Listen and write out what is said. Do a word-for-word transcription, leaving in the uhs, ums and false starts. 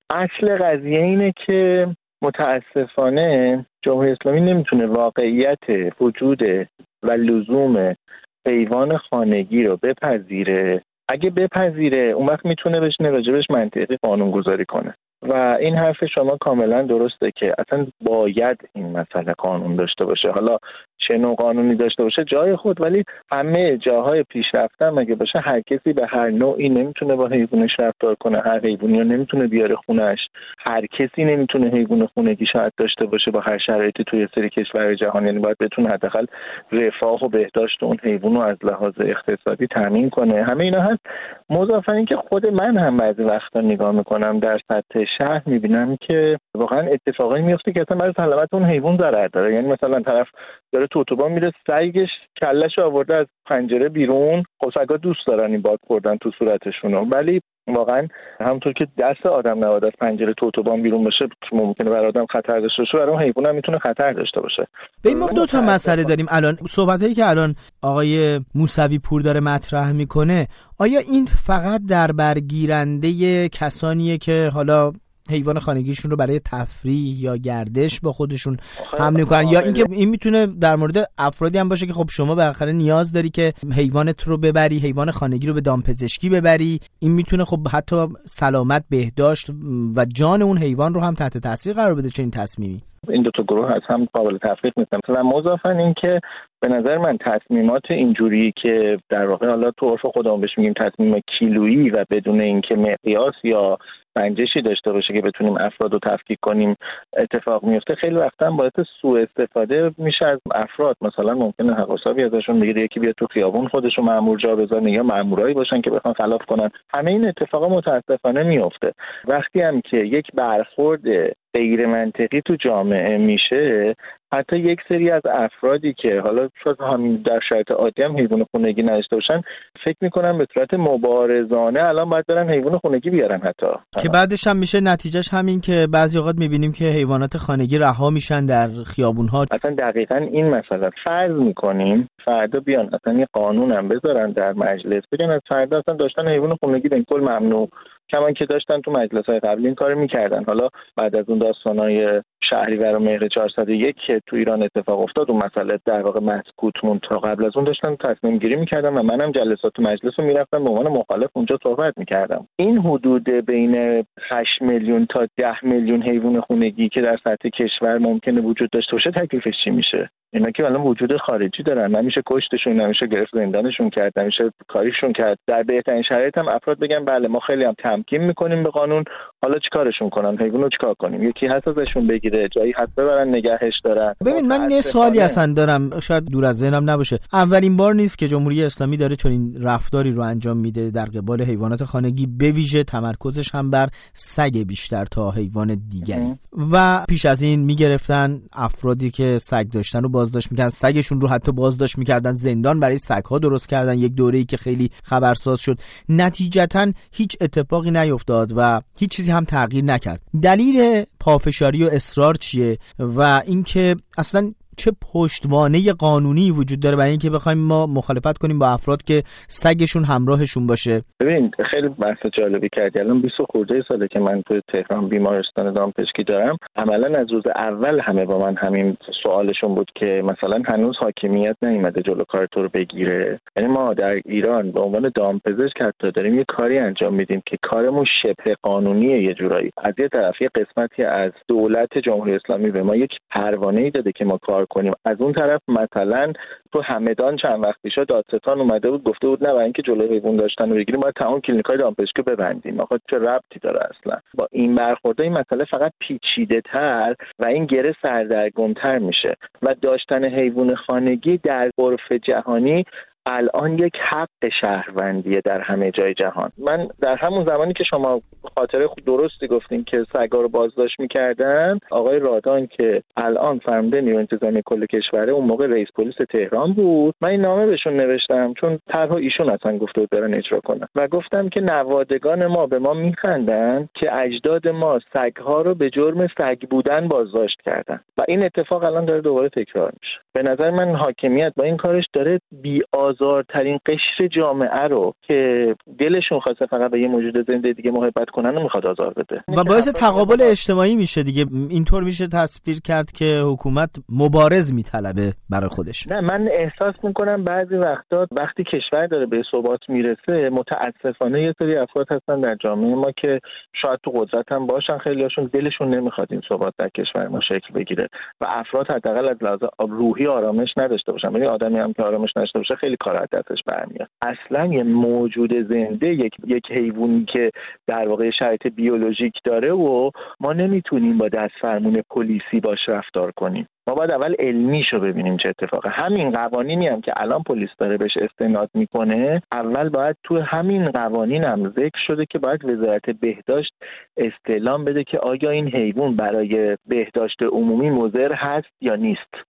اصل قضیه اینه که متاسفانه جمهوری اسلامی نمیتونه واقعیت وجود و لزوم حیوان خانگی رو بپذیره. اگه بپذیره اون وقت میتونه بشینه راجبش منطقی قانون گذاری کنه و این حرف شما کاملا درسته که اصلا باید این مسئله قانون داشته باشه. حالا چه نوع قانونی داشته باشه جای خود، ولی همه جاهای پیشرفته هم اگه باشه هر کسی به هر نوعی نمیتونه با حیوانش رفتار کنه، هر حیوانی رو نمیتونه بیاره خونهش، هر کسی نمیتونه حیوان خونگی شاید داشته باشه با هر شرایطی توی سری کشور جهان. یعنی باید بتونه حداقل رفاه و بهداشت اون حیوان رو از لحاظ اقتصادی تامین کنه. همه اینا هست. مضافاً این که خود من هم بعضی وقتا نگاه میکنم در سطح شهر میبینم که واقعا اتفاقایی میفته که اصلا برای سلامت اون حیوان ضرر داره. یعنی مثلا طرف داره تو اتوبان میره، سگش کلهشو آورده از پنجره بیرون. خب سگا دوست دارن این باد خوردن تو صورتشونو، ولی واقعا همونطور که دست آدم نباید از پنجره تو اتوبان بیرون باشه، ممکنه برای آدم خطر داشته باشه، برای اون حیوان هم میتونه خطر داشته باشه. ببین ما دو تا مسئله داریم الان. صحبتایی که الان آقای موسوی پور داره مطرح میکنه، آیا این فقط در برگیرنده کسانیه که حالا حیوان خانگیشون رو برای تفریح یا گردش با خودشون حمل میکنن، یا اینکه این میتونه در مورد افرادی هم باشه که خب شما بالاخره نیاز داری که حیوانت رو ببری، حیوان خانگی رو به دامپزشکی ببری، این میتونه خب حتی سلامت، بهداشت و جان اون حیوان رو هم تحت تاثیر قرار بده چنین تصمیمی؟ این دو تا گروه از هم قابل تفریق نیستن. مثلا مضافاً این که به نظر من تصمیمات اینجوری که در واقع حالا تو عرف خودمون بهش میگیم تصمیم کیلویی و بدون اینکه مقیاس یا سنجشی داشته باشه که بتونیم افراد رو تفکیک کنیم اتفاق میفته، خیلی وقتا باعث سوء استفاده میشه از افراد. مثلا ممکنه حق حسابی ازشون بگیره، یکی بیاد تو خیابون خودشو مأمور جا بذاره یا مأمورایی باشن که بخوان خلاف کنن. همه این اتفاقا متاسفانه میفته. وقتی هم که یک برخورد غیر منطقی تو جامعه میشه، حتی یک سری از افرادی که حالا شاید همین در شرایط عادی هم حیوان خونگی نداشته باشن، فکر میکنن به صورت مبارزانه الان باید برن حیوان خونگی بیارن، حتی که بعدش هم میشه نتیجهش همین که بعضی اوقات میبینیم که حیوانات خانگی رها میشن در خیابون‌ها. اصلا دقیقاً این مسئله. فرض میکنیم فردا بیان اصلا یه قانون هم بذارن در مجلس، بگن از فردا اصلا داشتن حیوان خونگی به کل ممنوع، کمان که داشتن تو مجلس‌های قبلی این کارو میکردن. حالا بعد از اون داستانای شهریور و مهر چهارصد و یک که تو ایران اتفاق افتاد، اون مسئله در واقع مسکوت موند. تا قبل از اون داشتن تصمیم گیری میکردن و منم جلسات مجلس رو میرفتم به عنوان مخالف اونجا صحبت میکردم. این حدود بین هشت میلیون تا ده میلیون حیوان خونگی که در سطح کشور ممکنه وجود داشته باشه تکلیفش چی میشه؟ اینا که الان وجود خارجی دارن، نمیشه کشتشون، نمیشه گرفت زندانشون کرد، نمیشه کاریشون کرد. در بهترین شرایط هم افراد بگن بله ما خیلی هم تمکین میکنیم به قانون، حالا چیکارشون کنن؟ حیوانو چیکار کنیم؟ یکی هست ازشون بگیره، جایی هست ببرن نگهش دارن. ببین من یه سوالی اصلا دارم، شاید دور از ذهنم نباشه. اولین بار نیست که جمهوری اسلامی داره چنین رفتاری رو انجام میده در قبال حیوانات خانگی، به ویژه تمرکزش هم بر سگ بیشتر تا حیوان دیگری. و پیش از این میگرفتن افرادی که سگ داشتن رو بازداشت میکردن، سگشون رو حتی بازداشت میکردن، زندان برای سگ‌ها درست کردن، یک دوره‌ای که خیلی خبرساز شد. نتیجتاً هیچ اتفاقی نیفتاد و هیچ چیزی هم تغییر نکرد. دلیل پافشاری و اصرار چیه و اینکه اصلا چه پشتوانه قانونی وجود داره برای اینکه بخوایم ما مخالفت کنیم با افراد که سگشون همراهشون باشه؟ ببین خیلی بحث جالبی کردی. الان بیست خورده ساله که من تو تهران بیمارستان دامپزشکی دارم. عملاً از روز اول همه با من همین سوالشون بود که مثلا هنوز حاکمیت نیومده جلو کار تو رو بگیره. یعنی ما در ایران به عنوان دامپزشک حتی داریم یه کاری انجام میدیم که کارمون شبه قانونیه یه جورایی. از یه طرف یه قسمتی از دولت جمهوری اسلامی به ما یک پروانه‌ای داده که ما کار کنیم، از اون طرف مثلا تو همدان چند وقت پیش دادستان اومده بود گفته بود نه برای اینکه جلوی حیوان داشتن رو بگیریم باید تمام کلینیکای دامپزشکی ببندیم. آخه چه ربطی داره اصلا؟ با این برخورد این مسئله فقط پیچیده‌تر و این گره سردرگم‌تر میشه و داشتن حیوان خانگی در عرف جهانی الان یک حق شهروندیه در همه جای جهان. من در همون زمانی که شما خاطره خود درستی گفتین که سگا رو بازداشت می‌کردن، آقای رادان که الان فرمانده نیروی انتظامی کل کشوره اون موقع رئیس پلیس تهران بود، من این نامه بهشون نوشتم چون طرح ایشون اصلا گفته بود برن اجرا کنن و گفتم که نوادگان ما به ما میخندن که اجداد ما سگ‌ها رو به جرم سگ بودن بازداشت کردن و این اتفاق الان داره دوباره تکرار میشه. به نظر من حاکمیت با این کارش داره بی آزارترین قشر جامعه رو که دلشون خواسته فقط به یه موجود زنده دیگه محبت کنن و میخواد آزار بده و باعث تقابل اجتماعی میشه دیگه. اینطور میشه تصویر کرد که حکومت مبارز میطلبه برای خودش. نه، من احساس میکنم بعضی وقتا وقتی کشور داره به ثبات میرسه متاسفانه یه سری افراد هستن در جامعه ما که شاید تو قدرت هم باشن، خیلیاشون دلشون نمیخواد این ثبات در کشور ما شکل بگیره و افراد حداقل از لحاظ روحی آرامش نداشته باشن. ولی آدمی هم که آرامش نداشته باشه خیلی کار از دستش برمیاد. اصلا یه موجود زنده، یک یک حیوانی که در واقع شرایط بیولوژیک داره و ما نمیتونیم با دست فرمون پلیسی باش رفتار کنیم. ما باید اول علمیشو ببینیم چه اتفاقه. همین قوانینی هم که الان پلیس داره بهش استناد میکنه، اول باید تو همین قوانین هم ذکر شده که باید وزارت بهداشت استعلام بده که آیا این حیوان برای بهداشت عمومی مضر هست یا نیست.